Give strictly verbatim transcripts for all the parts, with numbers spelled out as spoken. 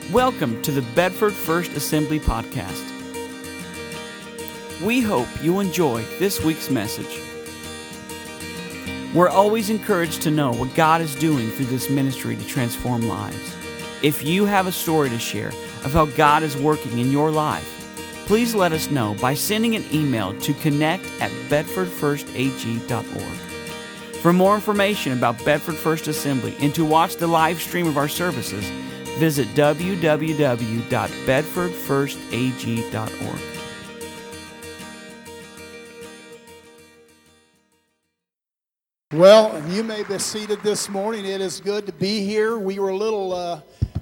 Welcome to the Bedford First Assembly Podcast. We hope you enjoy this week's message. We're always encouraged to know what God is doing through this ministry to transform lives. If you have a story to share of how God is working in your life, please let us know by sending an email to connect at bedford first a g dot org. For more information about Bedford First Assembly and to watch the live stream of our services, visit w w w dot bedford first a g dot org. Well, you may be seated this morning. It is good to be here. We were a little, uh,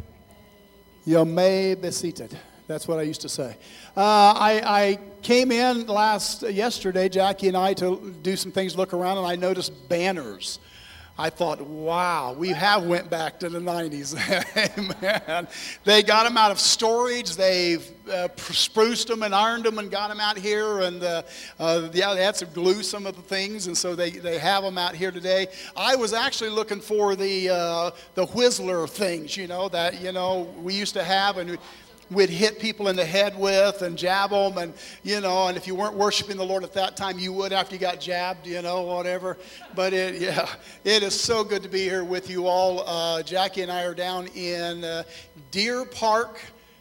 you may be seated. That's what I used to say. Uh, I, I came in last, yesterday, Jackie and I, to do some things, look around, and I noticed banners. I thought, wow, we have went back to the nineties. Amen. They got them out of storage. They've uh, spruced them and ironed them and got them out here. And uh, uh, yeah, they had to glue some of the things, and so they, they have them out here today. I was actually looking for the uh, the Whistler things, you know, that, you know, we used to have, and we'd hit people in the head with and jab them, and, you know, and if you weren't worshiping the Lord at that time, you would after you got jabbed, you know, whatever. But, it, yeah, it is so good to be here with you all. Uh, Jackie and I are down in uh, Deer Park,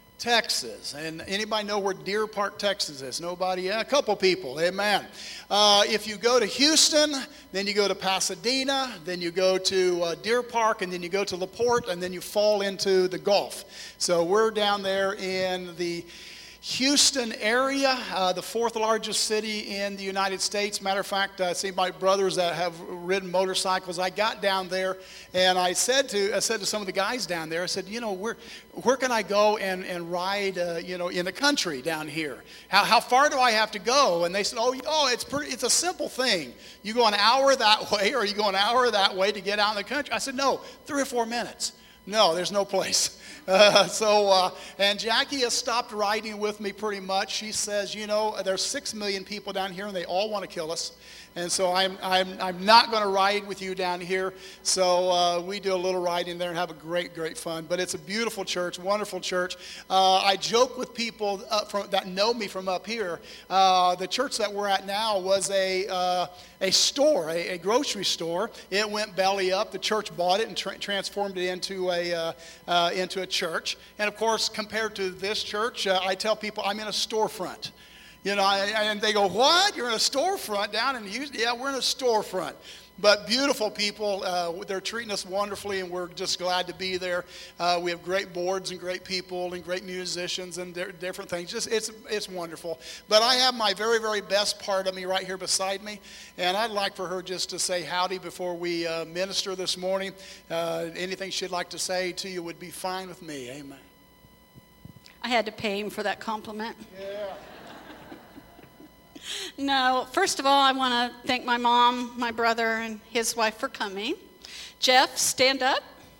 Texas. And anybody know where Deer Park, Texas is? Nobody? Yeah, a couple people. Amen. Uh, if you go to Houston, then you go to Pasadena, then you go to uh, Deer Park, and then you go to LaPorte, and then you fall into the Gulf. So we're down there in the Houston area, uh, the fourth largest city in the United States. Matter of fact, I see my brothers that have ridden motorcycles. I got down there, and I said to I said to some of the guys down there, I said, you know, where where can I go and and ride, uh, you know, in the country down here? How how far do I have to go? And they said, oh, oh, it's pretty. It's a simple thing. You go an hour that way, or you go an hour that way to get out in the country. I said, no, three or four minutes. No, there's no place. Uh, so, uh, and Jackie has stopped riding with me pretty much. She says, you know, there's six million people down here, and they all want to kill us. And so I'm I'm I'm not going to ride with you down here. So uh, we do a little riding there and have a great, great fun. But it's a beautiful church, wonderful church. Uh, I joke with people up from, that know me from up here. Uh, the church that we're at now was a uh, a store, a, a grocery store. It went belly up. The church bought it and tra- transformed it into a uh, uh, into a church. And of course, compared to this church, uh, I tell people I'm in a storefront. You know, and they go, what? You're in a storefront down in Houston? Yeah, we're in a storefront. But beautiful people, uh, they're treating us wonderfully, and we're just glad to be there. Uh, we have great boards and great people and great musicians and di- different things. Just it's it's wonderful. But I have my very, very best part of me right here beside me, and I'd like for her just to say howdy before we uh, minister this morning. Uh, anything she'd like to say to you would be fine with me. Amen. I had to pay him for that compliment. Yeah. No, first of all, I want to thank my mom, my brother, and his wife for coming. Jeff, stand up.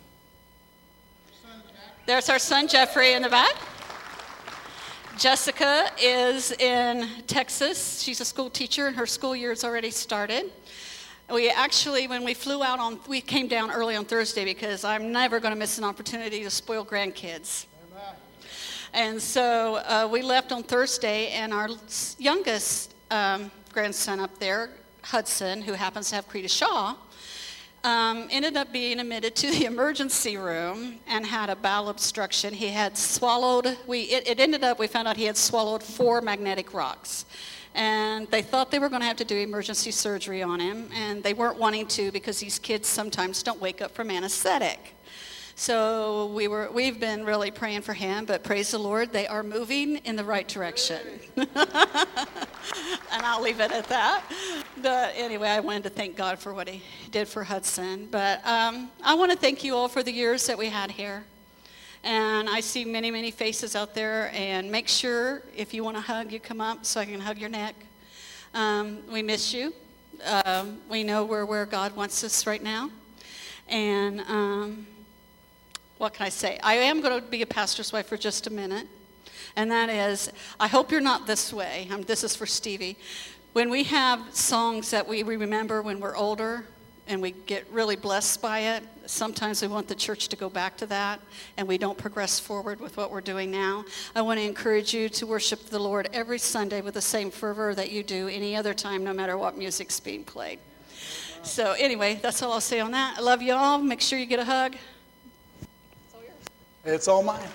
There's our son, Jeffrey, in the back. Jessica is in Texas. She's a school teacher, and her school year has already started. We actually, when we flew out on, we came down early on Thursday because I'm never going to miss an opportunity to spoil grandkids. And so uh, we left on Thursday, and our youngest um, grandson up there, Hudson, who happens to have Creta Shaw, um, ended up being admitted to the emergency room and had a bowel obstruction. He had swallowed, we it, it ended up, we found out he had swallowed four magnetic rocks. And they thought they were going to have to do emergency surgery on him, and they weren't wanting to because these kids sometimes don't wake up from anesthetic. So we were, we've been really praying for him, but praise the Lord, they are moving in the right direction. And I'll leave it at that. But anyway, I wanted to thank God for what he did for Hudson. But um, I want to thank you all for the years that we had here. And I see many, many faces out there. And make sure if you want a hug, you come up so I can hug your neck. Um, we miss you. Um, we know we're where God wants us right now. And um, what can I say? I am going to be a pastor's wife for just a minute. And that is, I hope you're not this way. Um, this is for Stevie. When we have songs that we remember when we're older, and we get really blessed by it. Sometimes we want the church to go back to that, and we don't progress forward with what we're doing now. I want to encourage you to worship the Lord every Sunday with the same fervor that you do any other time, no matter what music's being played. So anyway, that's all I'll say on that. I love you all. Make sure you get a hug. It's all yours. It's all mine.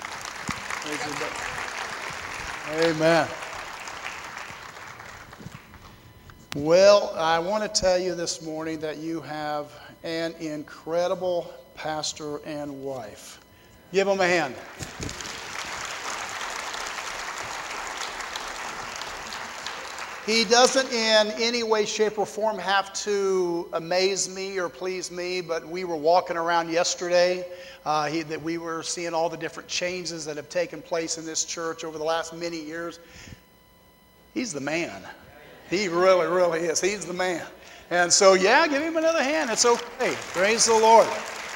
Amen. Well, I want to tell you this morning that you have an incredible pastor and wife. Give them a hand. He doesn't in any way, shape, or form have to amaze me or please me, but we were walking around yesterday. Uh, he, that we were seeing all the different changes that have taken place in this church over the last many years. He's the man. He really, really is. He's the man. And so, yeah, give him another hand. It's okay. Praise the Lord.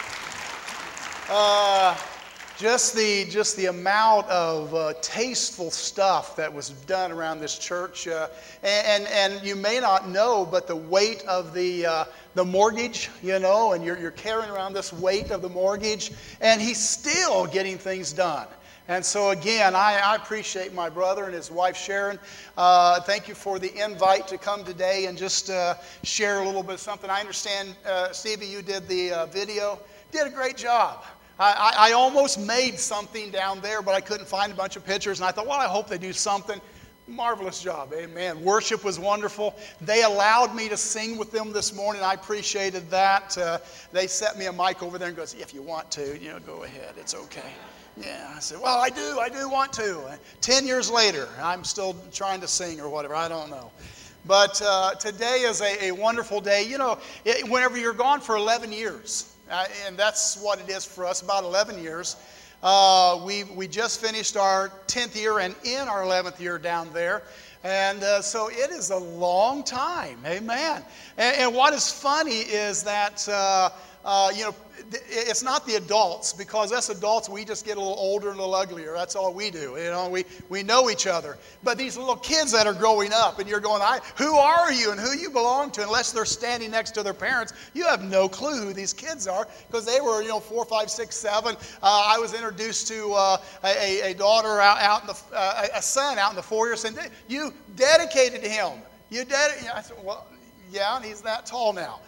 Uh, just the just the amount of uh, tasteful stuff that was done around this church, uh, and, and and you may not know, but the weight of the uh, the mortgage, you know, and you're you're carrying around this weight of the mortgage, and he's still getting things done. And so again, I, I appreciate my brother and his wife Sharon. Uh, thank you for the invite to come today and just uh, share a little bit of something. I understand, uh, Stevie, you did the uh, video. Did a great job. I, I, I almost made something down there, but I couldn't find a bunch of pictures. And I thought, well, I hope they do something. Marvelous job, amen. Worship was wonderful. They allowed me to sing with them this morning. I appreciated that. Uh, they set me a mic over there and goes, if you want to, you know, go ahead. It's okay. Yeah, I said, well, I do, I do want to. Ten years later, I'm still trying to sing or whatever, I don't know. But uh, today is a, a wonderful day. You know, it, whenever you're gone for eleven years, uh, and that's what it is for us, about eleven years. Uh, we, we just finished our tenth year and in our eleventh year down there. And uh, so it is a long time, amen. And, and what is funny is that, uh, uh, you know, it's not the adults, because us adults, we just get a little older and a little uglier. That's all we do. You know, we, we know each other. But these little kids that are growing up, and you're going, I, who are you and who you belong to? Unless they're standing next to their parents, you have no clue who these kids are, because they were, you know, four, five, six, seven. Uh, I was introduced to uh, a, a daughter out, out in the, uh, a son out in the foyer, saying, you dedicated to him. You dedicated. I said, well, yeah, and he's that tall now.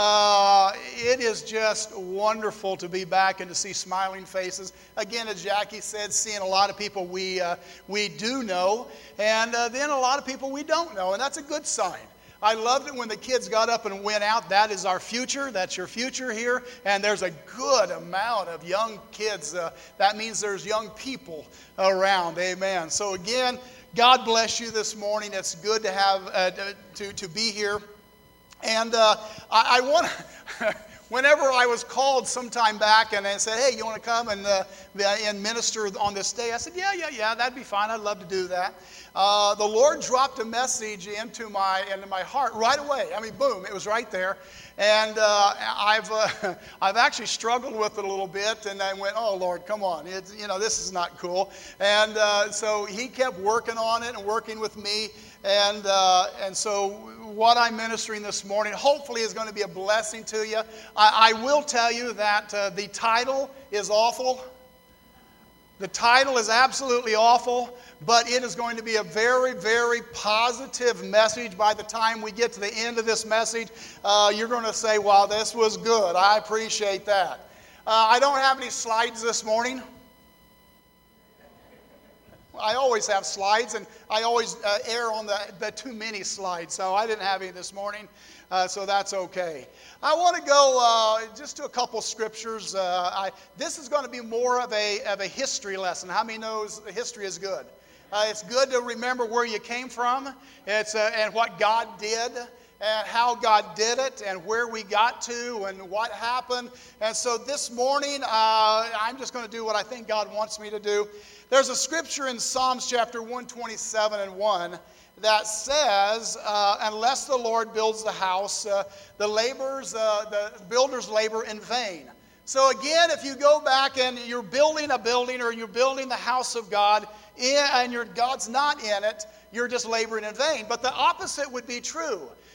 Uh, it is just wonderful to be back and to see smiling faces. Again, as Jackie said, seeing a lot of people we uh, we do know, and uh, then a lot of people we don't know, and that's a good sign. I loved it when the kids got up and went out. That is our future. That's your future here. And there's a good amount of young kids. Uh, that means there's young people around. Amen. So again, God bless you this morning. It's good to have uh, to to be here. And uh, I, I want to, whenever I was called sometime back and they said, hey, you want to come and, uh, and minister on this day? I said, yeah, yeah, yeah, that'd be fine. I'd love to do that. Uh, the Lord dropped a message into my into my heart right away. I mean, boom, it was right there. And uh, I've uh, I've actually struggled with it a little bit, and I went, oh Lord, come on, it's, you know, this is not cool. And uh, so He kept working on it and working with me, and uh, and so what I'm ministering this morning hopefully is going to be a blessing to you. I, I will tell you that uh, the title is awful. The title is absolutely awful, but it is going to be a very, very positive message. By the time we get to the end of this message, uh, you're going to say, wow, this was good. I appreciate that. Uh, I don't have any slides this morning. I always have slides, and I always uh, err on the, the too many slides, so I didn't have any this morning, uh, so that's okay. I want to go uh, just to a couple scriptures. Uh, I, this is going to be more of a, of a history lesson. How many knows history is good? Uh, it's good to remember where you came from, it's uh, and what God did, and how God did it, and where we got to, and what happened. And so this morning, uh, I'm just going to do what I think God wants me to do. There's a scripture in Psalms chapter one twenty-seven and one that says, uh, unless the Lord builds the house, uh, the laborers, uh, the builders labor in vain. So again, if you go back and you're building a building, or you're building the house of God, and your God's not in it, you're just laboring in vain. But the opposite would be true.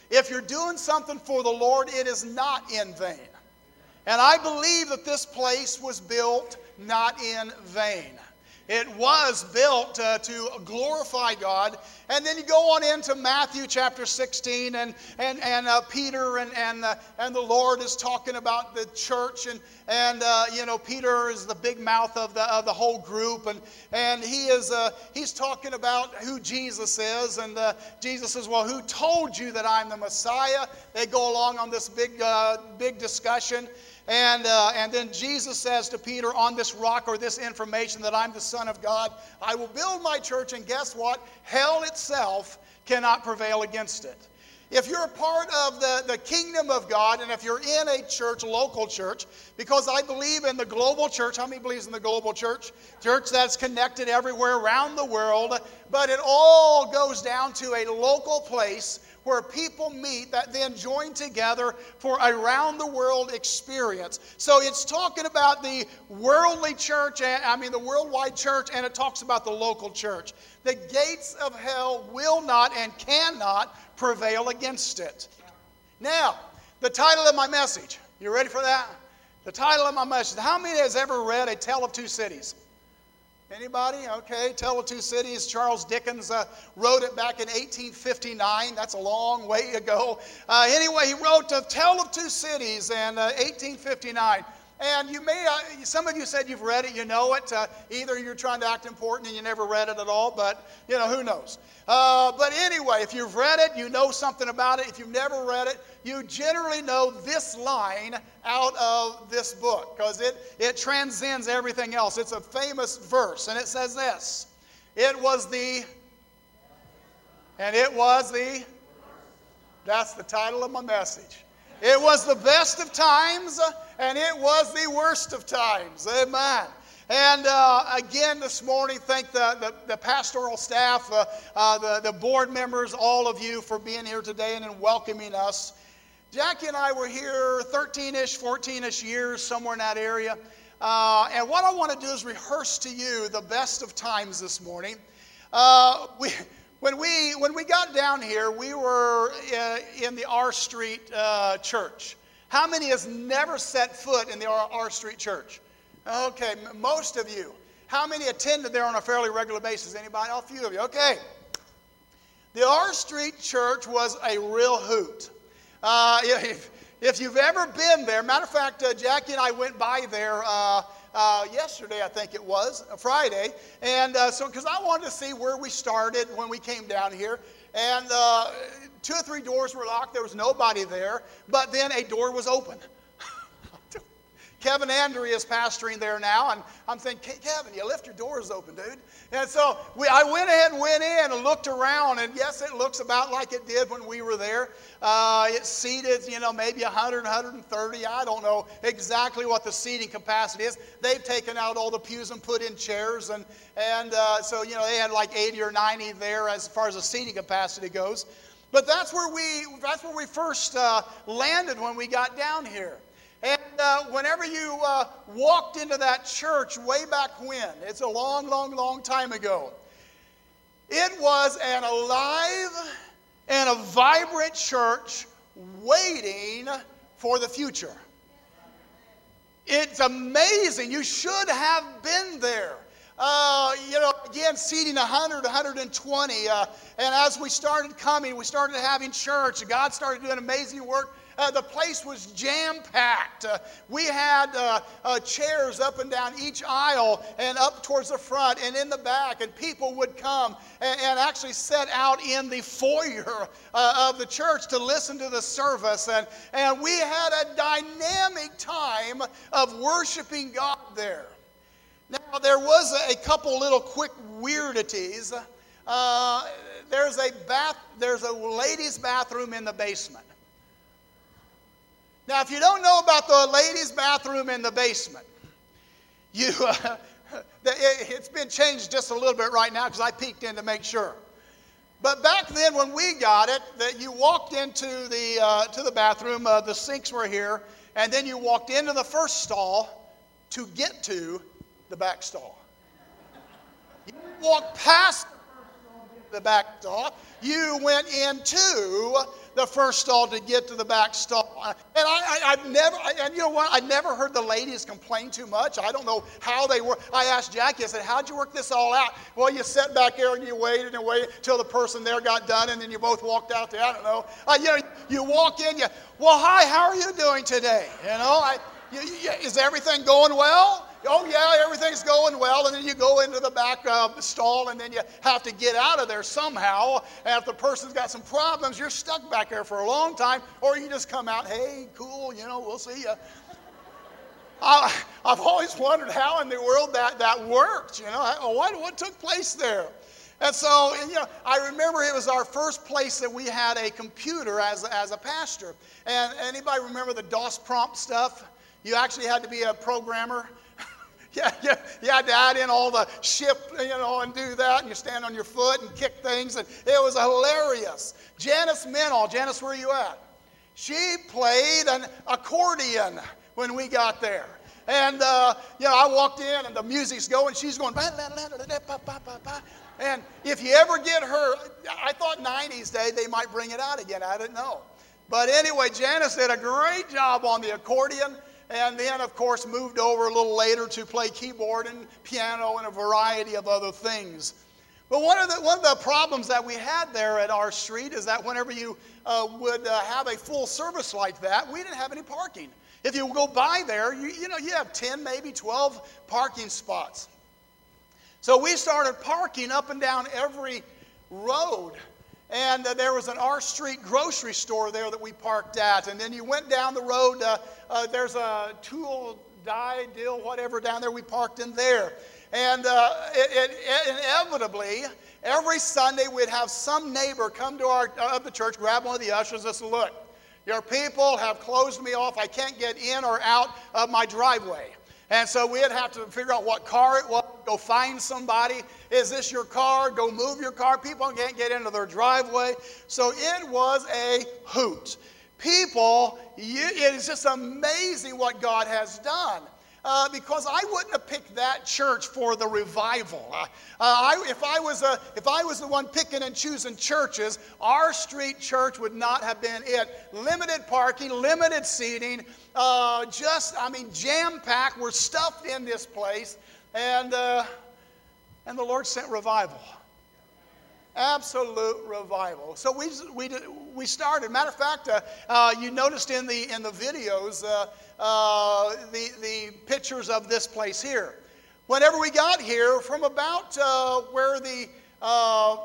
If you're doing something for the Lord, it is not in vain. And I believe that this place was built not in vain. It was built uh, to glorify God. And then you go on into Matthew chapter sixteen, and and and uh, Peter and and uh, and the Lord is talking about the church, and and uh, you know, Peter is the big mouth of the of the whole group, and and he is uh, he's talking about who Jesus is, and uh, Jesus says, well, who told you that I'm the Messiah? They go along on this big uh, big discussion. And uh, and then Jesus says to Peter, on this rock or this information that I'm the Son of God, I will build my church, and guess what? Hell itself cannot prevail against it. If you're a part of the, the kingdom of God, and if you're in a church, local church, because I believe in the global church. How many believes in the global church? Church that's connected everywhere around the world, but it all goes down to a local place where people meet that then join together for a round-the-world experience. So it's talking about the worldly church, and, I mean the worldwide church, and it talks about the local church. The gates of hell will not and cannot prevail against it. Now, the title of my message. You ready for that? The title of my message. How many has ever read A Tale of Two Cities? Anybody? Okay, Tale of Two Cities. Charles Dickens uh, wrote it back in eighteen fifty-nine. That's a long way ago. Uh, anyway, he wrote A Tale of Two Cities in uh, eighteen fifty-nine. And you may, uh, some of you said you've read it, you know it. Uh, either you're trying to act important and you never read it at all, but, you know, who knows. Uh, but anyway, if you've read it, you know something about it. If you've never read it, you generally know this line out of this book, because it, it transcends everything else. It's a famous verse, and it says this. It was the, and it was the, that's the title of my message. It was the best of times, and it was the worst of times. Amen. And uh, again this morning, thank the, the, the pastoral staff, uh, uh, the, the board members, all of you for being here today and in welcoming us. Jackie and I were here thirteen-ish, fourteen-ish years, somewhere in that area. Uh, and what I want to do is rehearse to you the best of times this morning. Uh, we... When we, when we got down here, we were uh, in the R Street uh, church. How many has never set foot in the R, R Street church? Okay, m- most of you. How many attended there on a fairly regular basis? Anybody? Oh, a few of you. Okay. The R Street church was a real hoot. Uh, if, if you've ever been there, matter of fact, uh, Jackie and I went by there uh, Uh, yesterday, I think it was, Friday, and uh, so because I wanted to see where we started when we came down here, and uh, two or three doors were locked, there was nobody there, but then a door was open. Kevin Andrea is pastoring there now, and I'm thinking, Kevin, you left your doors open, dude. And so we, I went ahead and went in and looked around, and yes, it looks about like it did when we were there. Uh, it seated, you know, maybe one hundred, one hundred thirty. I don't know exactly what the seating capacity is. They've taken out all the pews and put in chairs, and and uh, so, you know, they had like eighty or ninety there as far as the seating capacity goes. But that's where we that's where we first uh, landed when we got down here. And uh, whenever you uh, walked into that church way back when, it's a long, long, long time ago, it was an alive and a vibrant church waiting for the future. It's amazing. You should have been there. Uh, you know, again, seating one hundred, one hundred twenty. Uh, and as we started coming, we started having church. God started doing amazing work. Uh, the place was jam-packed. Uh, we had uh, uh, chairs up and down each aisle and up towards the front and in the back, and people would come and, and actually sit out in the foyer uh, of the church to listen to the service. And, and we had a dynamic time of worshiping God there. Now, there was a, a couple little quick weirdities. Uh, there's a bath, there's a ladies' bathroom in the basement. Now, if you don't know about the ladies' bathroom in the basement, you uh, it's been changed just a little bit right now because I peeked in to make sure. But back then, when we got it, that you walked into the uh, to the bathroom, uh, the sinks were here, and then you walked into the first stall to get to the back stall. You walked past the back stall. You went into the first stall to get to the back stall. And I, I, I've never, and you know what? I never heard the ladies complain too much. I don't know how they were. I asked Jackie, I said, how'd you work this all out? Well, you sat back there and you waited and waited till the person there got done, and then you both walked out there. I don't know. Uh, you know, you walk in, you, well, hi, how are you doing today? You know, I, you, you, is everything going well? Oh, yeah, everything's going well. And then you go into the back of the stall, and then you have to get out of there somehow. And if the person's got some problems, you're stuck back there for a long time. Or you just come out, hey, cool, you know, we'll see you. I, I've always wondered how in the world that, that worked. You know, what, what took place there? And so, and, you know, I remember it was our first place that we had a computer as, as a pastor. And anybody remember the DOS prompt stuff? You actually had to be a programmer. Yeah, yeah, you had to add in all the shift, you know, and do that, and you stand on your foot and kick things, and it was hilarious. Janice Menall, Janice, where are you at? She played an accordion when we got there. And, uh, you know, I walked in, and the music's going, she's going, and if you ever get her, I thought nineties day they might bring it out again, I didn't know. But anyway, Janice did a great job on the accordion. And then, of course, moved over a little later to play keyboard and piano and a variety of other things. But one of the, one of the problems that we had there at our street is that whenever you uh, would uh, have a full service like that, we didn't have any parking. If you go by there, you, you know, you have ten, maybe twelve parking spots. So we started parking up and down every road. And uh, there was an R Street grocery store there that we parked at. And then you went down the road, uh, uh, there's a tool, die, deal, whatever down there, we parked in there. And uh, it, it, it, inevitably, every Sunday we'd have some neighbor come to our uh, the church, grab one of the ushers and say, look, your people have closed me off. I can't get in or out of my driveway. And so we'd have to figure out what car it was, go find somebody. Is this your car? Go move your car. People can't get into their driveway. So it was a hoot. People, you, it is just amazing what God has done. Uh, because I wouldn't have picked that church for the revival. Uh, I, if, I was a, if I was the one picking and choosing churches, our street church would not have been it. Limited parking, limited seating, uh, just, I mean, jam-packed. We're stuffed in this place. And, uh, and the Lord sent revival. Absolute revival. So we we we started. Matter of fact, uh, uh, you noticed in the in the videos uh, uh, the the pictures of this place here. Whenever we got here, from about uh, where the uh,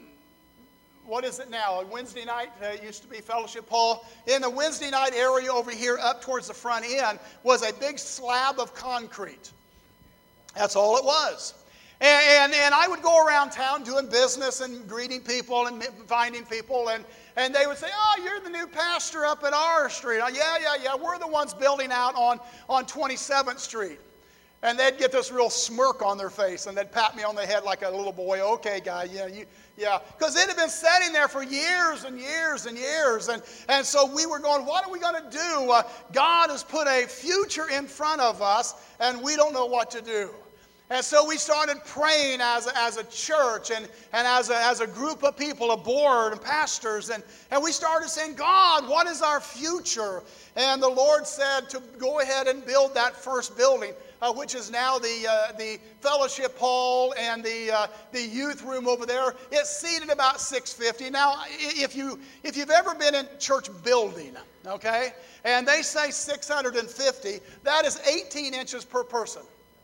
what is it now? Wednesday night uh, it used to be Fellowship Hall. In the Wednesday night area over here, up towards the front end, was a big slab of concrete. That's all it was. And, and, and I would go around town doing business and greeting people and finding people, and, and they would say, oh, you're the new pastor up at our street. Oh, yeah, yeah, yeah, we're the ones building out on, on twenty-seventh street. And they'd get this real smirk on their face, and they'd pat me on the head like a little boy. Okay, guy, yeah, you, yeah. Because it had been sitting there for years and years and years. And, and so we were going, what are we going to do? Uh, God has put a future in front of us, and we don't know what to do. And so we started praying as a, as a church and, and as, a, as a group of people, a board and pastors. And, and we started saying, God, what is our future? And the Lord said to go ahead and build that first building, uh, which is now the, uh, the fellowship hall and the, uh, the youth room over there. It's seated about six fifty. Now, if, you, if you've ever been in church building, okay, and they say six hundred fifty, that is eighteen inches per person.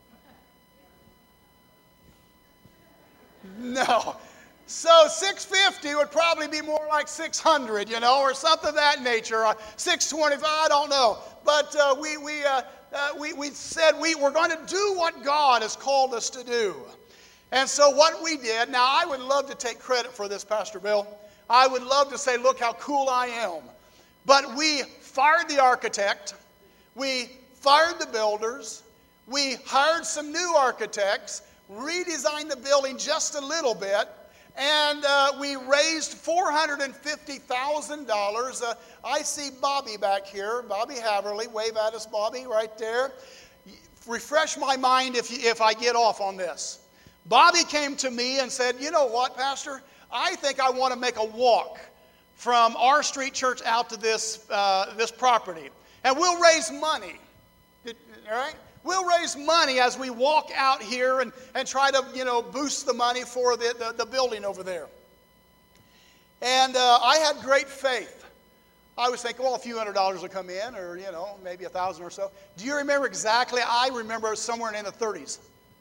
No. So six fifty would probably be more like six hundred, you know, or something of that nature. Uh, six twenty-five, I don't know. But uh, we, we, uh, uh, we, we said we were going to do what God has called us to do. And so what we did, now I would love to take credit for this, Pastor Bill. I would love to say, look how cool I am. But we fired the architect. We fired the builders. We hired some new architects. Redesigned the building just a little bit, and uh, we raised four hundred fifty thousand dollars. Uh, I see Bobby back here, Bobby Haverly. Wave at us, Bobby, right there. Refresh my mind if, you, if I get off on this. Bobby came to me and said, you know what, Pastor? I think I want to make a walk from our street church out to this, uh, this property. And we'll raise money, all right? We'll raise money as we walk out here and, and try to, you know, boost the money for the, the, the building over there. And uh, I had great faith. I was thinking, well, a few hundred dollars will come in, or, you know, maybe a thousand or so. Do you remember exactly? I remember somewhere in the thirties.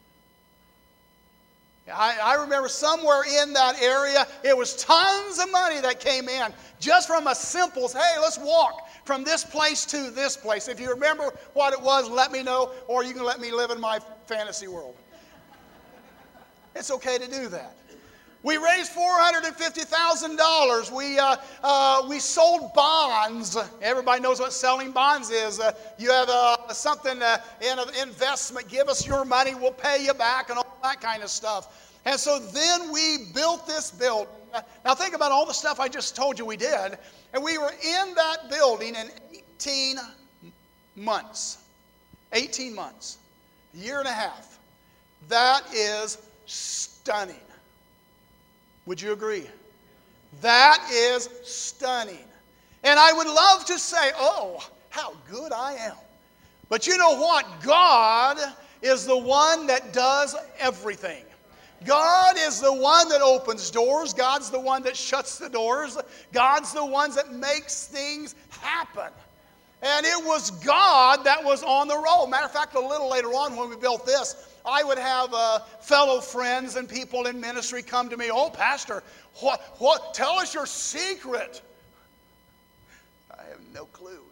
I, I remember somewhere in that area, it was tons of money that came in just from a simple, hey, let's walk from this place to this place. If you remember what it was, let me know, or you can let me live in my fantasy world. It's okay to do that. We raised four hundred fifty thousand dollars. We, uh, uh, we sold bonds. Everybody knows what selling bonds is. Uh, you have uh, something uh, in an investment. Give us your money. We'll pay you back and all that kind of stuff. And so then we built this building. Now think about all the stuff I just told you we did. And we were in that building in eighteen months. eighteen months. A year and a half. That is stunning. Would you agree? That is stunning. And I would love to say, oh, how good I am. But you know what? God is the one that does everything. God is the one that opens doors. God's the one that shuts the doors. God's the one that makes things happen. And it was God that was on the roll. Matter of fact, a little later on when we built this, I would have uh, fellow friends and people in ministry come to me, oh, Pastor, what, what, tell us your secret. I have no clue.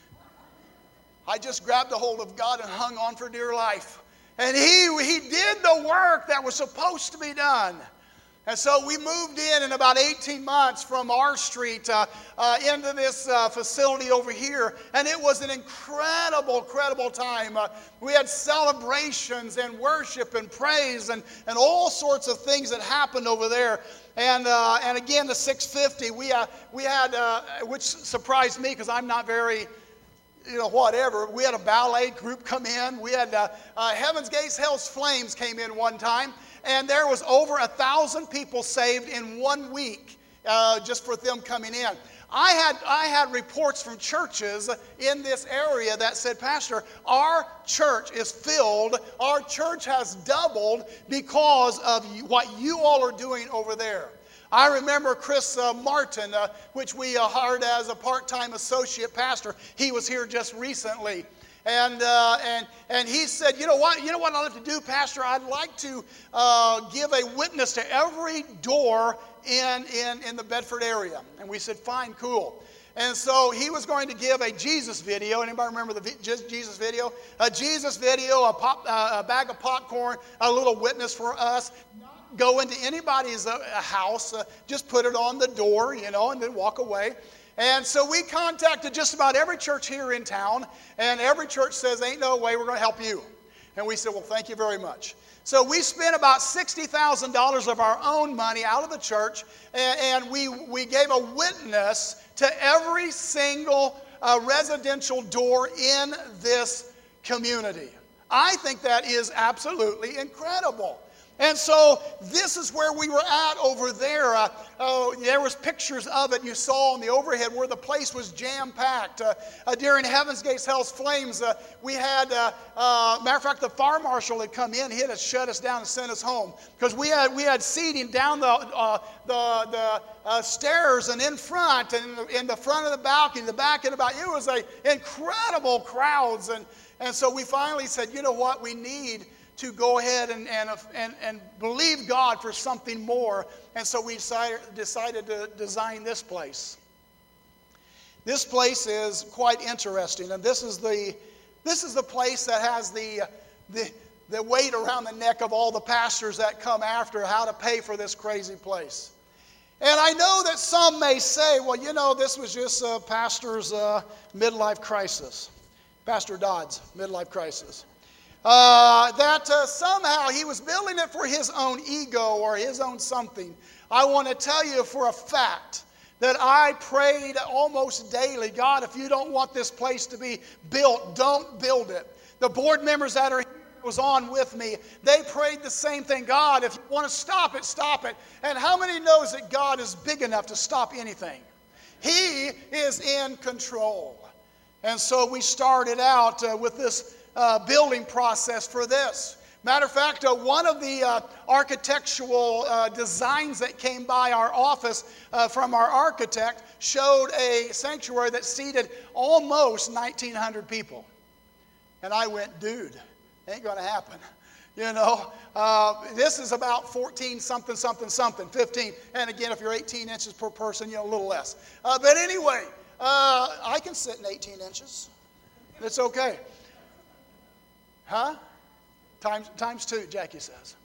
I just grabbed a hold of God and hung on for dear life. And he, he did the work that was supposed to be done. And so we moved in in about eighteen months from our street uh, uh, into this uh, facility over here. And it was an incredible, incredible time. Uh, we had celebrations and worship and praise and, and all sorts of things that happened over there. And uh, and again, the six fifty, we, uh, we had, uh, which surprised me because I'm not very... you know, whatever. We had a ballet group come in. We had uh, uh, Heaven's Gates, Hell's Flames came in one time. And there was over a thousand people saved in one week uh, just for them coming in. I had, I had reports from churches in this area that said, Pastor, our church is filled. Our church has doubled because of you, what you all are doing over there. I remember Chris uh, Martin, uh, which we uh, hired as a part-time associate pastor. He was here just recently. And uh, and and he said, you know what, you know what I'd like to do, Pastor? I'd like to uh, give a witness to every door in, in, in the Bedford area. And we said, fine, cool. And so he was going to give a Jesus video. Anybody remember the Jesus video? A Jesus video, a, pop, uh, a bag of popcorn, a little witness for us. Not go into anybody's uh, house, uh, just put it on the door, you know, and then walk away. And so we contacted just about every church here in town, and every church says, ain't no way, we're going to help you. And we said, well, thank you very much. So we spent about sixty thousand dollars of our own money out of the church, and, and we, we gave a witness to every single uh, residential door in this community. I think that is absolutely incredible. And so this is where we were at over there. Uh, oh, there was pictures of it you saw on the overhead where the place was jam-packed. Uh, uh, during Heaven's Gates, Hell's Flames, uh, we had, uh, uh, matter of fact, the fire marshal had come in, he had shut us down and sent us home. Because we had we had seating down the uh, the, the uh, stairs and in front, and in the, in the front of the balcony, the back and the back. It was a incredible crowds. And, and so we finally said, you know what, we need to go ahead and, and, and, and believe God for something more. And so we decided, decided to design this place. This place is quite interesting. And this is the, this is the place that has the, the, the weight around the neck of all the pastors that come after how to pay for this crazy place. And I know that some may say, well, you know, this was just a pastor's uh, midlife crisis. Pastor Dodd's midlife crisis. Uh, that uh, somehow he was building it for his own ego or his own something. I want to tell you for a fact that I prayed almost daily, God, if you don't want this place to be built, don't build it. The board members that are here was on with me, they prayed the same thing. God, if you want to stop it, stop it. And how many knows that God is big enough to stop anything? He is in control. And so we started out uh, with this uh, building process for this. Matter of fact, uh, one of the uh, architectural uh, designs that came by our office uh, from our architect showed a sanctuary that seated almost nineteen hundred people. And I went, dude, ain't going to happen. You know, uh, this is about fourteen something, something, something, fifteen. And again, if you're eighteen inches per person, you know, a little less. Uh, but anyway, uh, I can sit in eighteen inches. It's okay. Huh? Times, times two, Jackie says.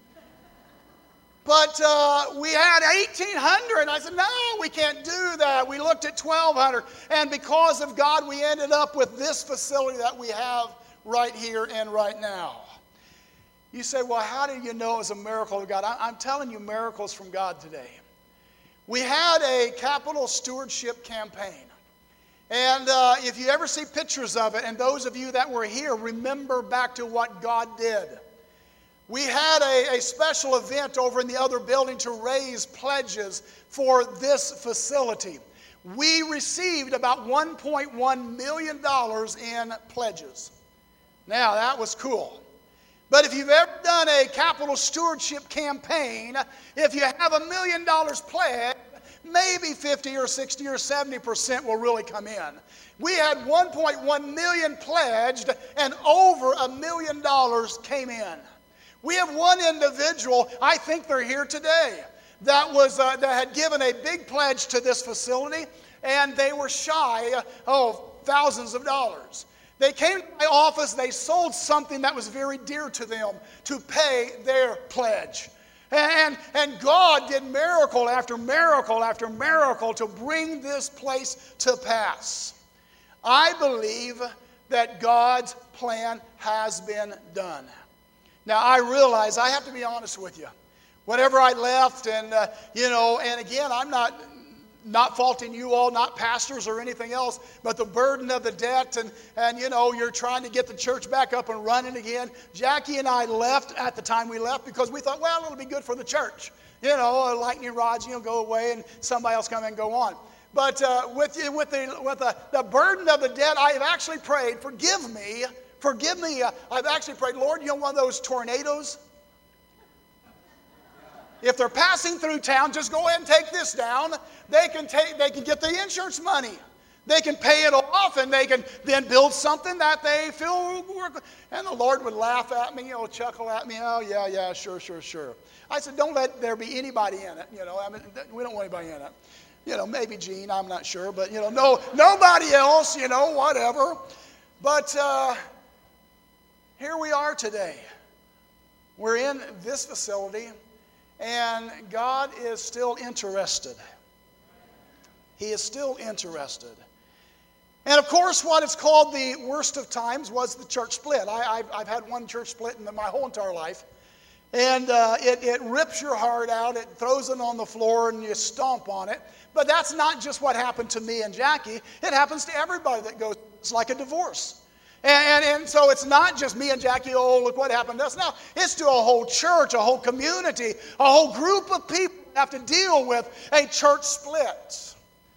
But uh, we had eighteen hundred. And I said, no, we can't do that. We looked at twelve hundred. And because of God, we ended up with this facility that we have right here and right now. You say, well, how do you know it was a miracle of God? I, I'm telling you miracles from God today. We had a capital stewardship campaign. And uh, if you ever see pictures of it, and those of you that were here, remember back to what God did. We had a, a special event over in the other building to raise pledges for this facility. We received about one point one million dollars in pledges. Now, that was cool. But if you've ever done a capital stewardship campaign, if you have a million dollars pledged, maybe fifty or sixty or seventy percent will really come in. We had one point one million pledged, and over a million dollars came in. We have one individual, I think they're here today, that was uh, that had given a big pledge to this facility, and they were shy of oh, thousands of dollars. They came to my office, they sold something that was very dear to them to pay their pledge. And, and God did miracle after miracle after miracle to bring this place to pass. I believe that God's plan has been done. Now, I realize, I have to be honest with you. Whenever I left, and, uh, you know, and again, I'm not... Not faulting you all, not pastors or anything else, but the burden of the debt, and, and you know, you're trying to get the church back up and running again. Jackie and I left at the time we left because we thought, well, it'll be good for the church. You know, lightning rods, you know, go away and somebody else come and go on. But uh, with, with, the, with the, the burden of the debt, I have actually prayed, forgive me, forgive me. Uh, I've actually prayed, Lord, you know, one of those tornadoes? If they're passing through town, just go ahead and take this down. They can take, they can get the insurance money. They can pay it off, and they can then build something that they feel work. And the Lord would laugh at me, you know, chuckle at me. Oh yeah, yeah, sure, sure, sure. I said, don't let there be anybody in it. You know, I mean, we don't want anybody in it. You know, maybe Gene, I'm not sure, but you know, no, nobody else. You know, whatever. But uh, here we are today. We're in this facility. And God is still interested. He is still interested. And of course, what is called the worst of times was the church split. I, I've, I've had one church split in my whole entire life. And uh, it, it rips your heart out. It throws it on the floor and you stomp on it. But that's not just what happened to me and Jackie. It happens to everybody that goes. It's like a divorce. And, and, and so it's not just me and Jackie, oh, look what happened to us. No, it's to a whole church, a whole community, a whole group of people have to deal with a church split.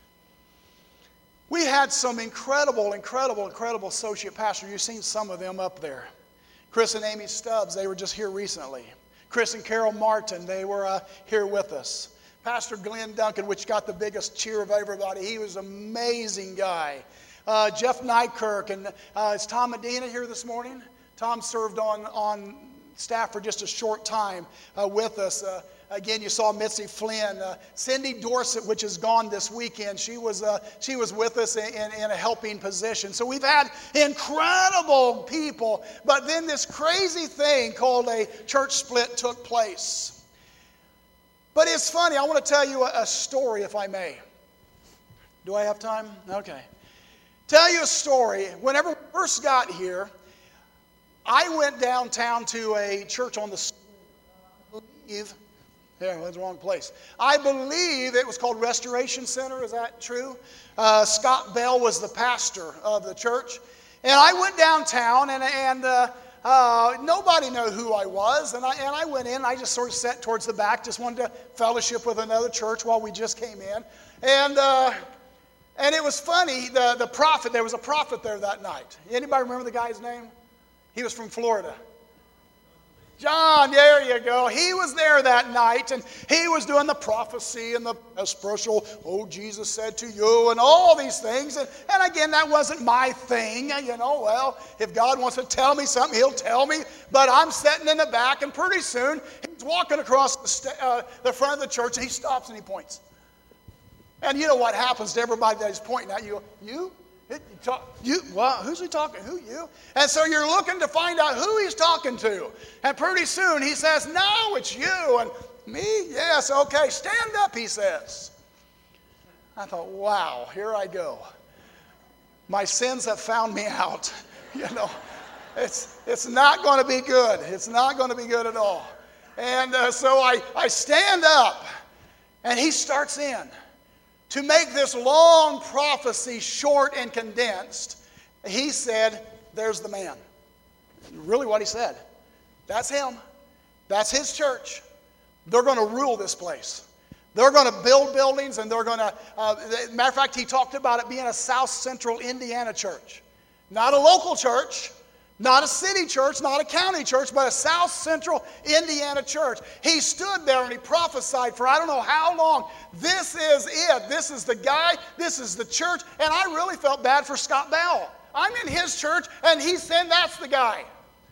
We had some incredible, incredible, incredible associate pastors. You've seen some of them up there. Chris and Amy Stubbs, they were just here recently. Chris and Carol Martin, they were uh, here with us. Pastor Glenn Duncan, which got the biggest cheer of everybody. He was an amazing guy. Uh, Jeff Nykirk, and uh, is Tom Medina here this morning? Tom served on, on staff for just a short time uh, with us. Uh, again, you saw Mitzi Flynn. Uh, Cindy Dorsett, which is gone this weekend, she was, uh, she was with us in, in, in a helping position. So we've had incredible people, but then this crazy thing called a church split took place. But it's funny, I want to tell you a, a story, if I may. Do I have time? Okay. Tell you a story. Whenever we first got here, I went downtown to a church on the street. I believe, yeah, that's the wrong place. I believe it was called Restoration Center. Is that true? Uh, Scott Bell was the pastor of the church. And I went downtown, and, and uh, uh, nobody knew who I was. And I, and I went in. I just sort of sat towards the back, just wanted to fellowship with another church while we just came in. And... Uh, And it was funny, the, the prophet, there was a prophet there that night. Anybody remember the guy's name? He was from Florida. John, there you go. He was there that night, and he was doing the prophecy and the special, oh, Jesus said to you, and all these things. And, and again, that wasn't my thing. You know, well, if God wants to tell me something, he'll tell me. But I'm sitting in the back, and pretty soon, he's walking across the, st- uh, the front of the church, and he stops and he points. And you know what happens to everybody that he's pointing at? You go, you? You, talk, you well, who's he talking? Who, you? And so you're looking to find out who he's talking to. And pretty soon he says, no, it's you. And me? Yes, okay, stand up, he says. I thought, wow, here I go. My sins have found me out. You know, it's, it's not going to be good. It's not going to be good at all. And uh, so I, I stand up, and he starts in. To make this long prophecy short and condensed, he said, there's the man. Really what he said. That's him. That's his church. They're going to rule this place. They're going to build buildings, and they're going to, uh, matter of fact, he talked about it being a South Central Indiana church. Not a local church, not a city church, not a county church, but a South Central Indiana church. He stood there and he prophesied for I don't know how long. This is it. This is the guy. This is the church. And I really felt bad for Scott Bell. I'm in his church, and he said that's the guy.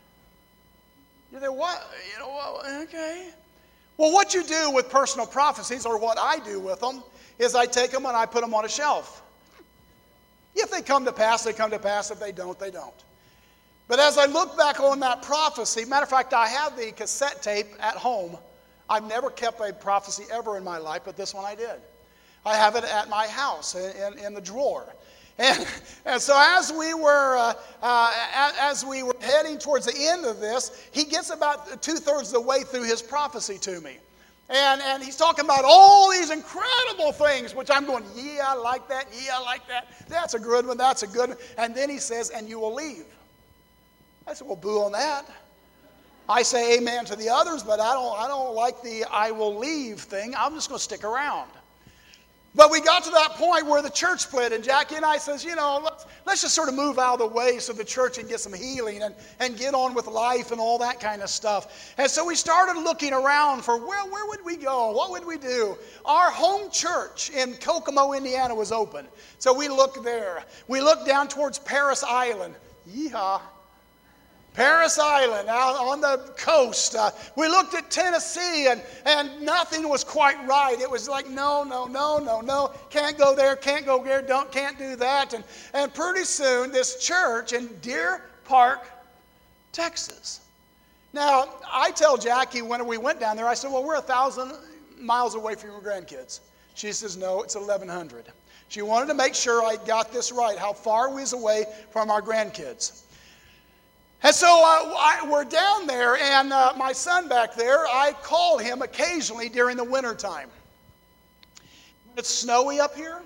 You say, what? You know, well, okay. Well, what you do with personal prophecies, or what I do with them, is I take them and I put them on a shelf. If they come to pass, they come to pass. If they don't, they don't. But as I look back on that prophecy, matter of fact, I have the cassette tape at home. I've never kept a prophecy ever in my life, but this one I did. I have it at my house in, in, in the drawer. And, and so as we were uh, uh, as we were heading towards the end of this, he gets about two-thirds of the way through his prophecy to me. And, and he's talking about all these incredible things, which I'm going, yeah, I like that, yeah, I like that. That's a good one, that's a good one. And then he says, and you will leave. I said, well, boo on that. I say amen to the others, but I don't, I don't like the I will leave thing. I'm just going to stick around. But we got to that point where the church split, and Jackie and I says, you know, let's, let's just sort of move out of the way so the church can get some healing and, and get on with life and all that kind of stuff. And so we started looking around for where, where would we go? What would we do? Our home church in Kokomo, Indiana was open. So we looked there. We looked down towards Paris Island. Yeehaw. Paris Island, out on the coast. Uh, we looked at Tennessee, and, and nothing was quite right. It was like, no, no, no, no, no. Can't go there, can't go there, don't, can't do that. And, and pretty soon, this church in Deer Park, Texas. Now, I tell Jackie when we went down there, I said, well, we're a thousand miles away from your grandkids. She says, no, it's eleven hundred. She wanted to make sure I got this right, how far we was away from our grandkids. And so uh, I, we're down there, and uh, my son back there, I call him occasionally during the wintertime. It's snowy up here.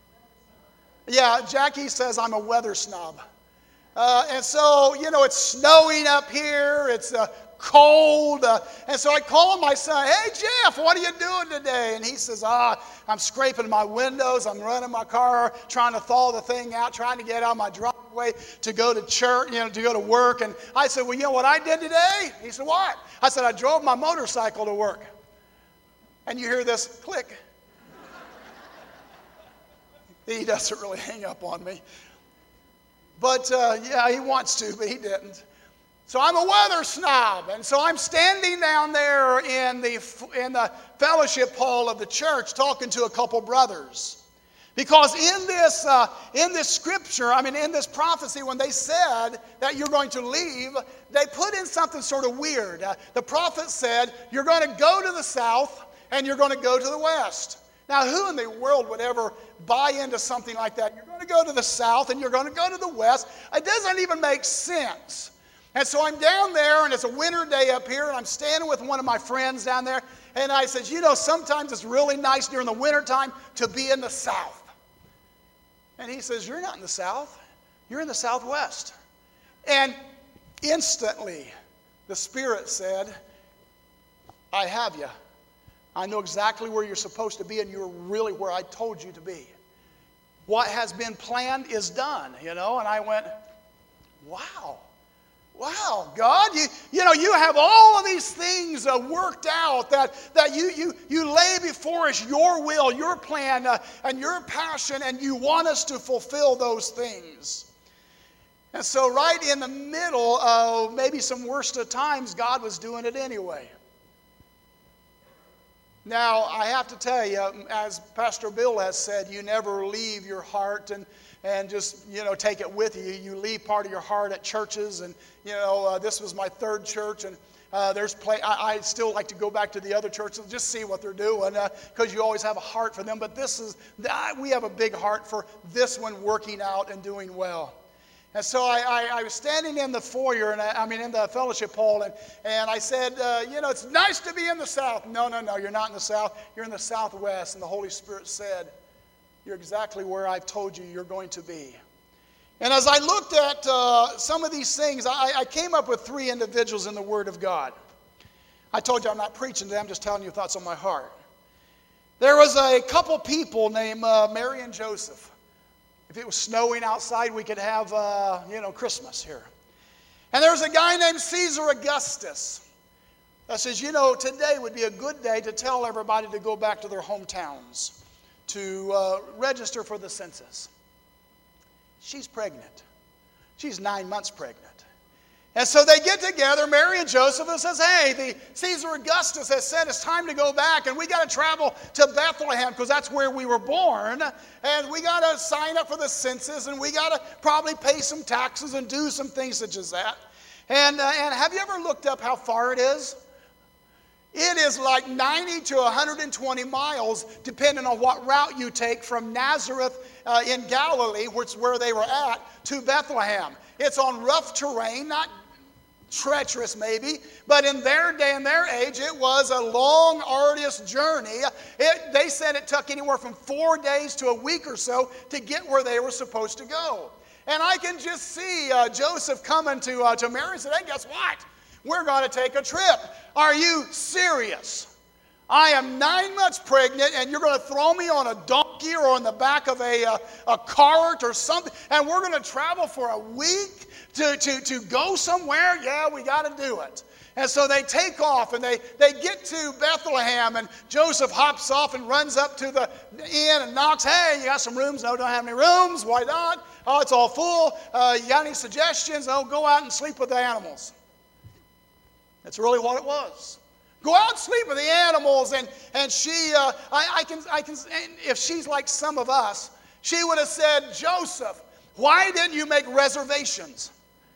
Yeah, Jackie says I'm a weather snob. Uh, and so, you know, it's snowing up here. It's uh, cold. Uh, and so I call my son, hey, Jeff, what are you doing today? And he says, ah, I'm scraping my windows. I'm running my car, trying to thaw the thing out, trying to get out my driveway to go to church, you know, to go to work. And I said, well, you know what I did today? He said, what? I said, I drove my motorcycle to work. And you hear this click. He doesn't really hang up on me. But, uh, yeah, he wants to, but he didn't. So I'm a weather snob, and so I'm standing down there in the in the fellowship hall of the church talking to a couple brothers. Because in this, uh, in this scripture, I mean, in this prophecy, when they said that you're going to leave, they put in something sort of weird. Uh, the prophet said, you're going to go to the south, and you're going to go to the west. Now, who in the world would ever buy into something like that? You're going to go to the south, and you're going to go to the west. It doesn't even make sense. And so I'm down there, and it's a winter day up here, and I'm standing with one of my friends down there, and I said, you know, sometimes it's really nice during the wintertime to be in the south. And he says, you're not in the south. You're in the southwest. And instantly, the Spirit said, I have you. I know exactly where you're supposed to be, and you're really where I told you to be. what has been planned is done, you know. And I went, wow. Wow, God, you, you know, you have all of these things uh, worked out that, that you, you, you lay before us, your will, your plan, uh, and your passion, and you want us to fulfill those things. And so right in the middle of maybe some worst of times, God was doing it anyway. Now, I have to tell you, as Pastor Bill has said, you never leave your heart and and just, you know, take it with you. You leave part of your heart at churches, and, you know, uh, this was my third church, and uh, there's play. I, I still like to go back to the other churches and just see what they're doing, because uh, you always have a heart for them. But this is, uh, we have a big heart for this one working out and doing well. And so I, I, I was standing in the foyer, and I, I mean in the fellowship hall, and, and I said, uh, you know, it's nice to be in the South. No, no, no, you're not in the South. You're in the Southwest. And the Holy Spirit said, you're exactly where I've told you you're going to be. And as I looked at uh, some of these things, I, I came up with three individuals in the Word of God. I told you I'm not preaching today, I'm just telling you thoughts on my heart. There was a couple people named uh, Mary and Joseph. If it was snowing outside, we could have, uh, you know, Christmas here. And there was a guy named Caesar Augustus that says, you know, today would be a good day to tell everybody to go back to their hometowns to uh, register for the census. She's pregnant. She's nine months pregnant. And so they get together, Mary and Joseph, and says, hey, the Caesar Augustus has said it's time to go back, and we got to travel to Bethlehem because that's where we were born, and we got to sign up for the census, and we got to probably pay some taxes and do some things such as that. And, uh, and have you ever looked up how far it is? It is like ninety to one hundred twenty miles, depending on what route you take from Nazareth uh, in Galilee, which is where they were at, to Bethlehem. It's on rough terrain, not treacherous maybe, but in their day and their age, it was a long, arduous journey. It, they said it took anywhere from four days to a week or so to get where they were supposed to go. And I can just see uh, Joseph coming to, uh, to Mary and say, hey, guess what? We're going to take a trip. Are you serious? I am nine months pregnant, and you're going to throw me on a donkey or on the back of a, a, a cart or something, and we're going to travel for a week to, to, to go somewhere? Yeah, we got to do it. And so they take off, and they, they get to Bethlehem, and Joseph hops off and runs up to the inn and knocks. Hey, you got some rooms? No, don't have any rooms. Why not? Oh, it's all full. Uh, you got any suggestions? Oh, go out and sleep with the animals. That's really what it was. Go out and sleep with the animals. And, and she, uh, I, I can, I can, if she's like some of us, she would have said, Joseph, why didn't you make reservations?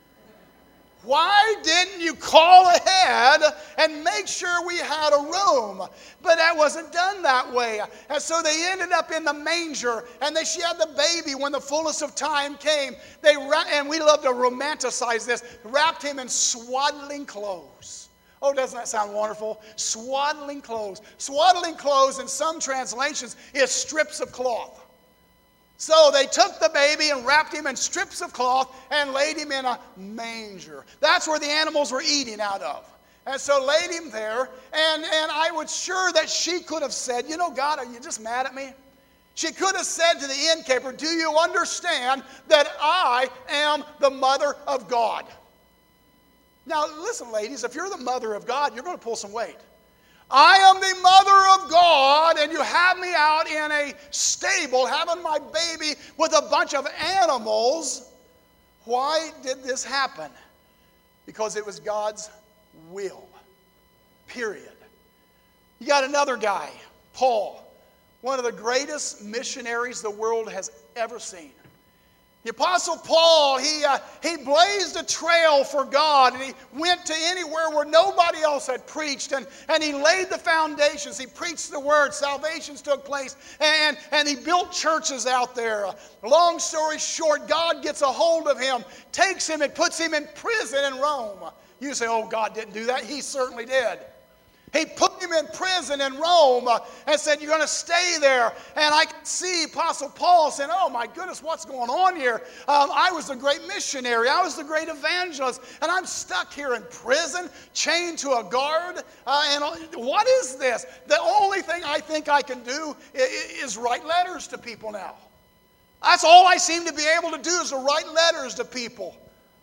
Why didn't you call ahead and make sure we had a room? But that wasn't done that way. And so they ended up in the manger, and they, she had the baby when the fullness of time came. They And we love to romanticize this, wrapped him in swaddling clothes. Oh, doesn't that sound wonderful? Swaddling clothes. Swaddling clothes in some translations is strips of cloth. So they took the baby and wrapped him in strips of cloth and laid him in a manger. That's where the animals were eating out of. And so laid him there, and, and I was sure that she could have said, you know, God, are you just mad at me? She could have said to the innkeeper, do you understand that I am the mother of God? Now, listen, ladies, if you're the mother of God, you're going to pull some weight. I am the mother of God, and you have me out in a stable having my baby with a bunch of animals. Why did this happen? Because it was God's will. Period. You got another guy, Paul, one of the greatest missionaries the world has ever seen. The Apostle Paul, he, uh, he blazed a trail for God, and he went to anywhere where nobody else had preached, and, and he laid the foundations. He preached the word. Salvations took place, and, and he built churches out there. Uh, long story short, God gets a hold of him, takes him, and puts him in prison in Rome. You say, oh, God didn't do that. He certainly did. He put him in prison in Rome uh, and said, you're going to stay there. And I can see Apostle Paul saying, oh my goodness, what's going on here? Um, I was the great missionary. I was the great evangelist. And I'm stuck here in prison, chained to a guard. Uh, and what is this? The only thing I think I can do is, is write letters to people now. That's all I seem to be able to do is to write letters to people.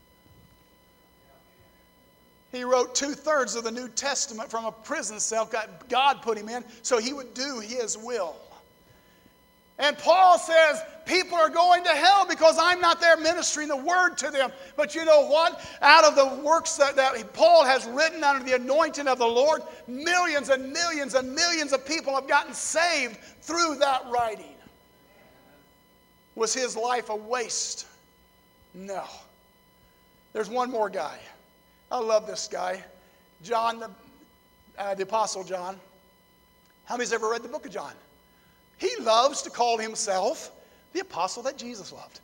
He wrote two-thirds of the New Testament from a prison cell God put him in so he would do his will. And Paul says, people are going to hell because I'm not there ministering the word to them. But you know what? Out of the works that, that Paul has written under the anointing of the Lord, millions and millions and millions of people have gotten saved through that writing. Was his life a waste? No. There's one more guy. I love this guy. John, the, uh, the Apostle John. How many's ever read the book of John? He loves to call himself the apostle that Jesus loved.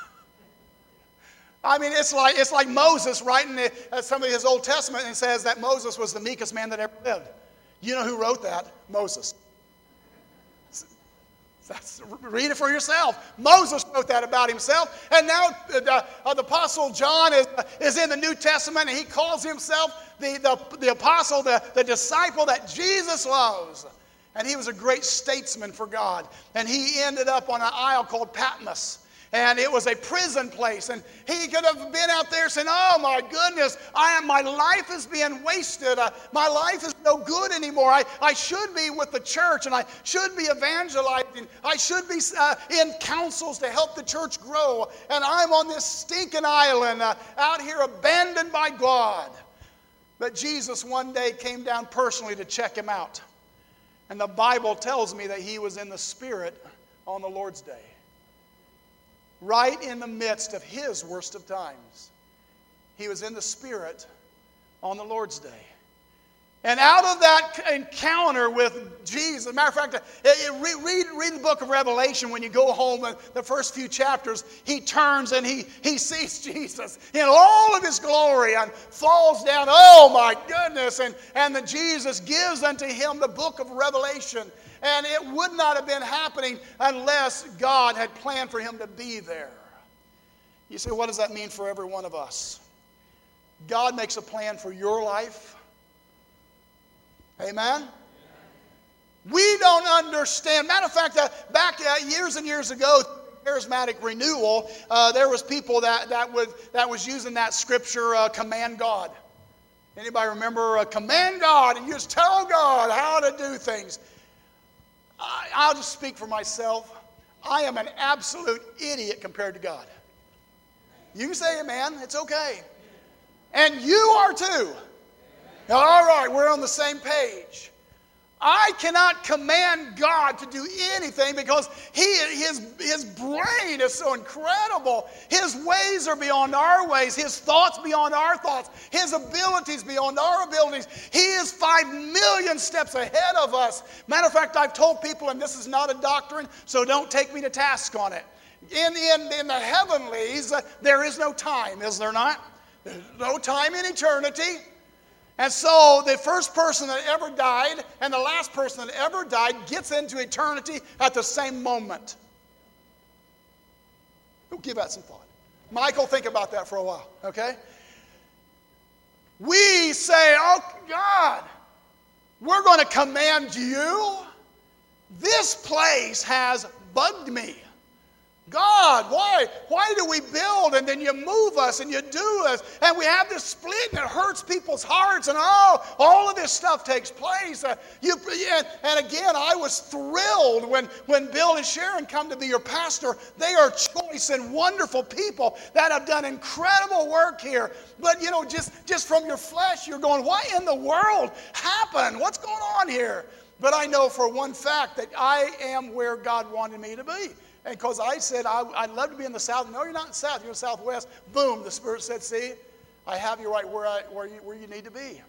I mean, it's like it's like Moses writing the, uh, some of his Old Testament and says that Moses was the meekest man that ever lived. You know who wrote that? Moses. That's, read it for yourself. Moses wrote that about himself. And now uh, uh, the Apostle John is, uh, is in the New Testament, and he calls himself the, the, the apostle, the, the disciple that Jesus loves. And he was a great statesman for God. And he ended up on an isle called Patmos. And it was a prison place. And he could have been out there saying, oh my goodness, I am, my life is being wasted. Uh, my life is no good anymore. I, I should be with the church, and I should be evangelizing. I should be uh, in councils to help the church grow. And I'm on this stinking island uh, out here abandoned by God. But Jesus one day came down personally to check him out. And the Bible tells me that he was in the Spirit on the Lord's day. Right in the midst of his worst of times. He was in the Spirit on the Lord's day. And out of that encounter with Jesus, as a matter of fact, read, read, read the book of Revelation when you go home, and the first few chapters, he turns and he, he sees Jesus in all of his glory and falls down, oh my goodness, and, and then Jesus gives unto him the book of Revelation. And it would not have been happening unless God had planned for him to be there. You say, what does that mean for every one of us? God makes a plan for your life. Amen? We don't understand. Matter of fact, uh, back uh, years and years ago, charismatic renewal, uh, there was people that, that, would, that was using that scripture, uh, command God. Anybody remember uh, command God, and you just tell God how to do things? I, I'll just speak for myself. I am an absolute idiot compared to God. You can say amen. It's okay. And you are too. All right, we're on the same page. I cannot command God to do anything because he, his, his brain is so incredible. His ways are beyond our ways. His thoughts beyond our thoughts. His abilities beyond our abilities. He is five million steps ahead of us. Matter of fact, I've told people, and this is not a doctrine, so don't take me to task on it. In, in, in the heavenlies, uh, there is no time, is there not? There's no time in eternity. And so the first person that ever died and the last person that ever died gets into eternity at the same moment. We'll give that some thought. Michael, think about that for a while, okay? We say, oh God, we're going to command you. This place has bugged me. God, why? Why do we build and then you move us and you do us and we have this split and it hurts people's hearts and oh, all of this stuff takes place. Uh, you, and, and again, I was thrilled when, when Bill and Sharon come to be your pastor. They are choice and wonderful people that have done incredible work here. But you know, just, just from your flesh, you're going, what in the world happened? What's going on here? But I know for one fact that I am where God wanted me to be. And because I said, I, I'd love to be in the South. No, you're not in the South. You're in the Southwest. Boom, the Spirit said, see, I have you right where, I, where, you, where you need to be.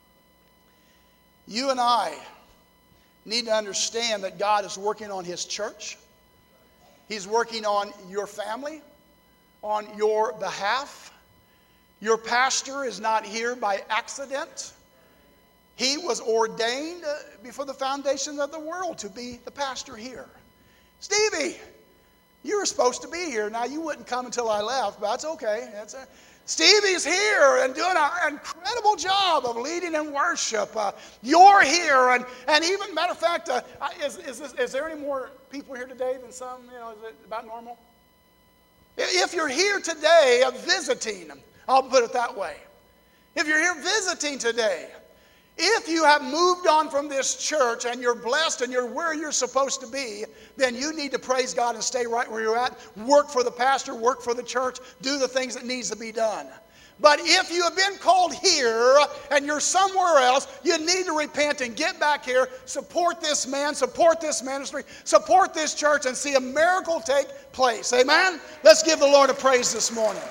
You and I need to understand that God is working on His church. He's working on your family, on your behalf. Your pastor is not here by accident. He was ordained before the foundation of the world to be the pastor here. Stevie, you were supposed to be here. Now, you wouldn't come until I left, but that's okay. That's a, Stevie's here and doing an incredible job of leading in worship. Uh, you're here. And, and even, matter of fact, uh, is, is, this, is there any more people here today than some? You know, is it about normal? If you're here today visiting, I'll put it that way. If you're here visiting today, if you have moved on from this church and you're blessed and you're where you're supposed to be, then you need to praise God and stay right where you're at. Work for the pastor, work for the church, do the things that needs to be done. But if you have been called here and you're somewhere else, you need to repent and get back here, support this man, support this ministry, support this church, and see a miracle take place. Amen? Let's give the Lord a praise this morning.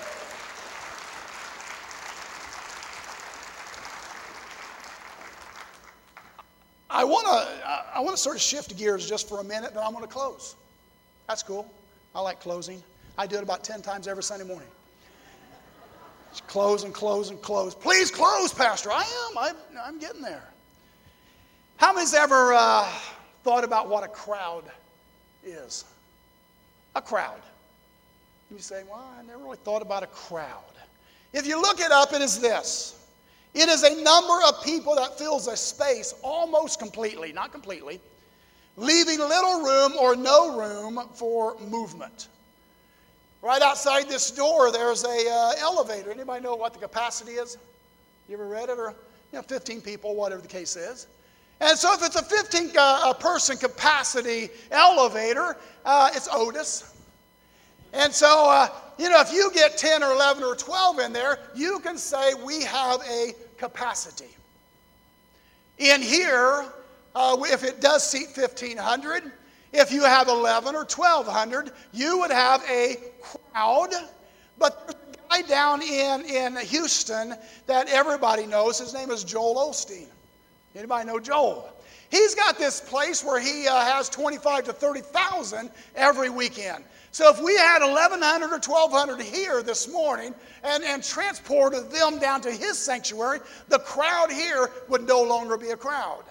I want to I want to sort of shift gears just for a minute, then I'm going to close. That's cool. I like closing. I do it about ten times every Sunday morning. Just close and close and close. Please close, Pastor. I am. I, I'm getting there. How many's ever uh, thought about what a crowd is? A crowd. You say, well, I never really thought about a crowd. If you look it up, it is this. It is a number of people that fills a space almost completely, not completely, leaving little room or no room for movement. Right outside this door, there's a uh, elevator. Anybody know what the capacity is? You ever read it? Or you know, fifteen people, whatever the case is. And so if it's a fifteen uh, person capacity elevator, uh, it's Otis. And so, uh, you know, if you get ten or eleven or twelve in there, you can say we have a capacity. In here, uh, if it does seat fifteen hundred, if you have eleven or twelve hundred, you would have a crowd. But there's a guy down in, in Houston that everybody knows. His name is Joel Osteen. Anybody know Joel? He's got this place where he uh, has twenty-five to thirty thousand every weekend. So if we had eleven hundred or twelve hundred here this morning and, and transported them down to his sanctuary, the crowd here would no longer be a crowd.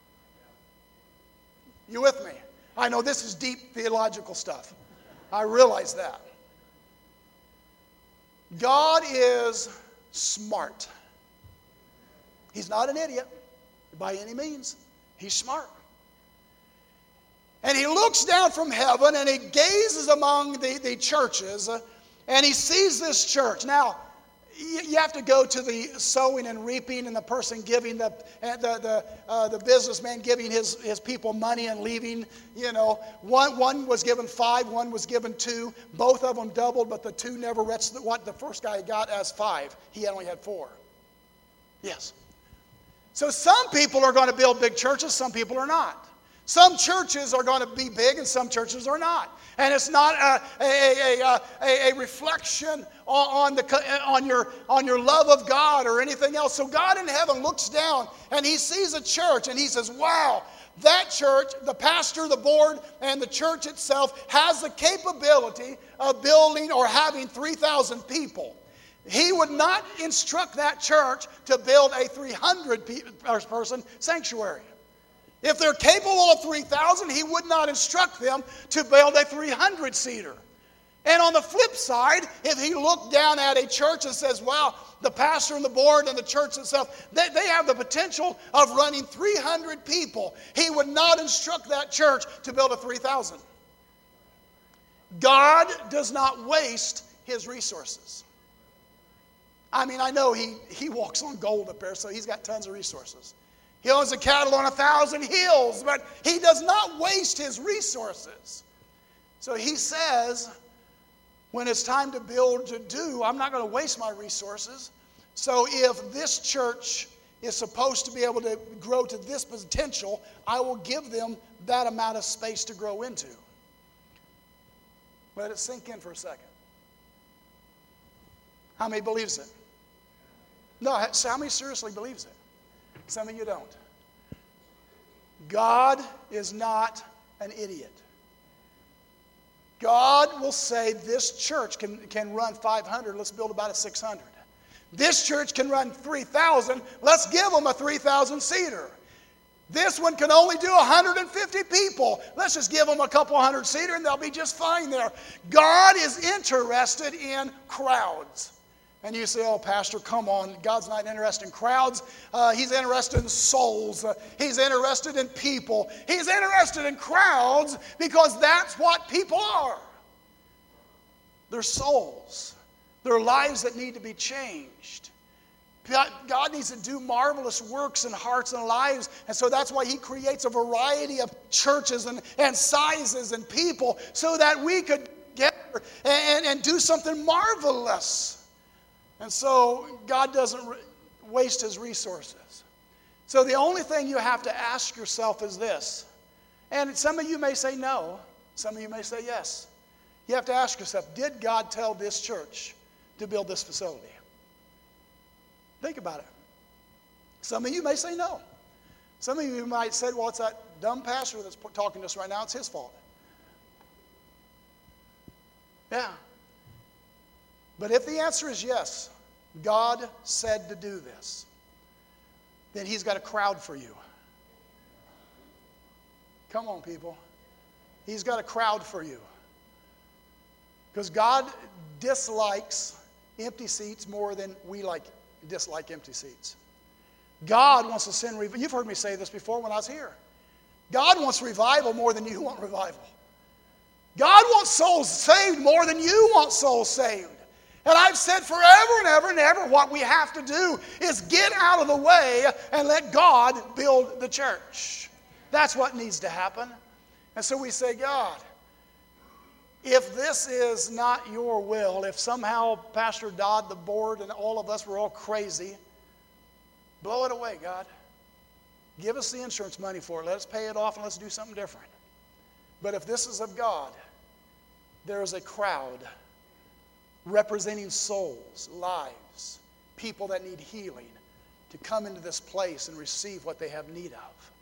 You with me? I know this is deep theological stuff. I realize that. God is smart. He's not an idiot by any means. He's smart. And he looks down from heaven and he gazes among the, the churches uh, and he sees this church. Now, you, you have to go to the sowing and reaping and the person giving, the the the, uh, the businessman giving his, his people money and leaving. You know, one, one was given five, one was given two. Both of them doubled, but the two never reached what the first guy got as five. He only had four. Yes. So some people are going to build big churches, some people are not. Some churches are going to be big and some churches are not. And it's not a, a, a, a, a reflection on, on, the, on, your, on your love of God or anything else. So God in heaven looks down and he sees a church and he says, wow, that church, the pastor, the board, and the church itself has the capability of building or having three thousand people. He would not instruct that church to build a three hundred person sanctuary. If they're capable of three thousand, he would not instruct them to build a three hundred seater. And on the flip side, if he looked down at a church and says, wow, the pastor and the board and the church itself, they, they have the potential of running three hundred people, he would not instruct that church to build a three thousand. God does not waste his resources. I mean, I know he, he walks on gold up there, so he's got tons of resources. He owns the cattle on a thousand hills, but he does not waste his resources. So he says, when it's time to build, to do, I'm not going to waste my resources. So if this church is supposed to be able to grow to this potential, I will give them that amount of space to grow into. Let it sink in for a second. How many believes it? No, how many seriously believes it? Some of you don't. God is not an idiot. God will say this church can, can run five hundred, let's build about a six hundred. This church can run three thousand, let's give them a three thousand seater. This one can only do one hundred fifty people. Let's just give them a couple hundred seater and they'll be just fine there. God is interested in crowds. And you say, oh, Pastor, come on. God's not interested in crowds. Uh, he's interested in souls. Uh, he's interested in people. He's interested in crowds because that's what people are. They're souls. They're lives that need to be changed. God, God needs to do marvelous works in hearts and lives, and so that's why he creates a variety of churches and, and sizes and people so that we could get and, and do something marvelous. And so God doesn't re- waste his resources. So the only thing you have to ask yourself is this, and some of you may say no, some of you may say yes. You have to ask yourself, did God tell this church to build this facility? Think about it. Some of you may say no. Some of you might say, well, it's that dumb pastor that's talking to us right now. It's his fault. Yeah. But if the answer is yes, God said to do this, then he's got a crowd for you. Come on, people. He's got a crowd for you. Because God dislikes empty seats more than we like dislike empty seats. God wants to send revival. You've heard me say this before when I was here. God wants revival more than you want revival. God wants souls saved more than you want souls saved. And I've said forever and ever and ever, what we have to do is get out of the way and let God build the church. That's what needs to happen. And so we say, God, if this is not your will, if somehow Pastor Dodd, the board, and all of us were all crazy, blow it away, God. Give us the insurance money for it. Let us pay it off and let's do something different. But if this is of God, there is a crowd representing souls, lives, people that need healing to come into this place and receive what they have need of.